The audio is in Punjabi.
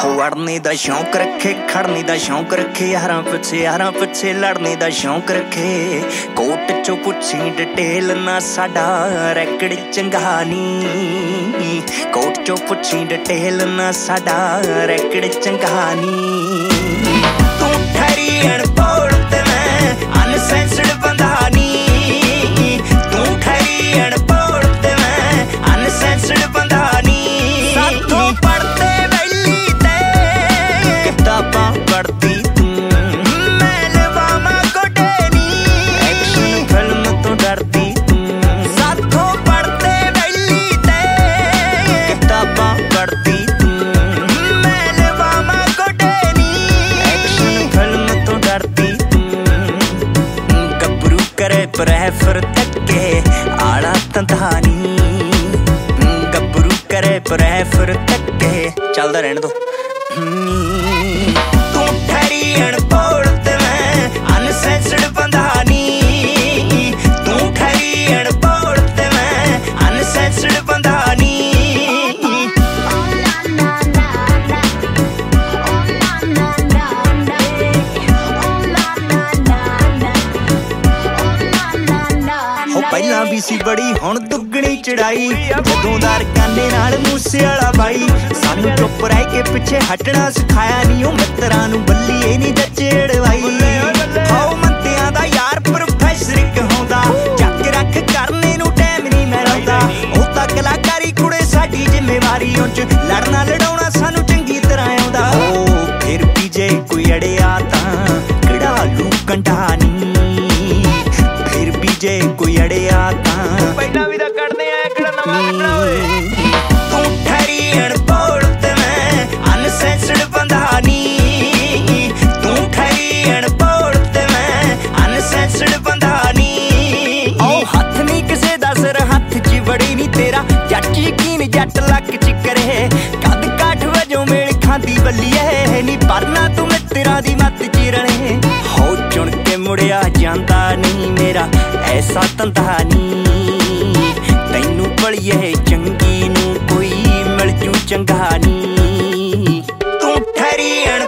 वड़ने दा शौक रखे, खड़ने दा शौक रखे, यारां पिछे लड़ने दा शौक रखे। कोट चो पुछी डिटेल ना साडा रैकड़ चंगा नी, कोट चो पुछी डिटेल ना साडा रैकड़ चंगा नी। तू ठहरी अनपढ़ ते मैं अनसेंसर्ड बंदा नी, तू ठहरी अनपढ़ ते मैं अनसेंसर्ड बंदा नी। साथों पढ़ते वैली ते किताबां पढ़ती तू, मैं लवामा गोडे नी, एक्शन फिल्म तो डरती तू। साथों पढ़ते वैली ते किताबां पढ़ती तू, मैं लवामा गोडे नी, एक्शन फिल्म तो डरती तू। गबरू करे प्रेफर तके आला तंधानी, गबरू करे प्रेफर तके चलदा रहने दो। तू ठहरी अनपढ़ ते मैं अनसेंसर्ड बंदा नी, तू ठहरी अनपढ़ ते मैं अनसेंसर्ड बंदा नी। ਪਹਿਲਾਂ ਵੀ ਸੀ ਬੜੀ ਹੁਣ ਦੁੱਗਣੀ ਚੜਾਈ, ਜਦੋਂ ਦਾ ਰਕਾਨੇ ਨਾਲ ਮੂਸੇ ਵਾਲਾ ਬਾਈ। ਸਾਨੂੰ ਚੁੱਪ ਰਹਿ ਕੇ ਪਿੱਛੇ ਹਟਣਾ ਸਿਖਾਇਆ ਨੀ, ਉਹ ਮਿੱਤਰਾਂ ਨੂੰ ਬੱਲੀਏ ਨੀ ਜੱਜੇ ਅੜਵਾਈ। ਹਾਉ ਮੰਤਿਆਂ ਦਾ ਯਾਰ ਪ੍ਰੋਫੈਸਰ ਕਹਾਉਂਦਾ, ਚੱਕ ਰੱਖ ਕਰਨੇ ਨੂੰ ਟਾਈਮ ਨਹੀਂ ਮਿਲਦਾ। ਉਹ ਤਾਂ ਕਲਾਕਾਰੀ ਕੁੜੇ ਸਾਡੀ ਜ਼ਿੰਮੇਵਾਰੀ, ਉਹ ਚ ਲੜਨਾ ਲੜਾਉਣਾ ਸਾਨੂੰ ਚੰਗੀ ਤਰ੍ਹਾਂ ਆਉਂਦਾ। ਉਹ ਫਿਰ ਵੀ ਜੇ ਕੋਈ ਅੜਿਆ ਤਾਂ ਕਿਹੜਾ ਲੂ ਕੰਢਾ ਨੀ, ਫਿਰ ਵੀ ਜੇ ਕੋਈ ਅੜਿਆ ਤਾਂ ਪਹਿਲਾਂ ਵੀ ਤਾਂ ਕੱਢਦੇ ਆ ਕਿਹੜਾ ਨਵਾਂ ਕੱਢਣਾ ਓਏ। ਤੂੰ ਠਹਿਰੀ ਅਨਪੜ੍ਹ ਤੇ ਮੈਂ ਅਨਸੈਂਸਰਡ ਬੰਦਾ ਨੀ, ਤੂੰ ਠਹਿਰੀ ਅਨਪੜ੍ਹ ਤੇ ਮੈਂ ਅਨਸੈਂਸਰਡ ਬੰਦਾ ਨੀ। ਉਹ ਹੱਥ ਨੀ ਕਿਸੇ ਦਾ ਸਿਰ ਹੱਥ 'ਚ ਵੜੀ ਨੀ ਤੇਰਾ, ਜੱਟ ਯਕੀਨ ਜੱਟ ਲੱਕ 'ਚ ਕਰੇ। ਕੱਦ ਕਾਠ ਵਜੋਂ ਮੇਲ ਖਾਂਦੀ ਬੱਲੀਏ ਨੀ, ਪਰਨਾ ਤੂੰ ਮਿੱਤਰਾਂ ਦੀ ਮੱਤ 'ਚ ਰਲੇ। ਹੋ ਚੁਣ ਕੇ ਮੁੜਿਆ ਜਾਂਦਾ ਨਹੀਂ ਮੇਰਾ ਐਸਾ ਧੰਦਾ ਨੀ, ਤੈਨੂੰ ਭਲੀਏ ਚੰਗੀ ਨੂੰ ਕੋਈ ਮਿਲ ਜੂ ਚੰਗਾ ਨੀ। ਤੂੰ ਠਹਿਰੀ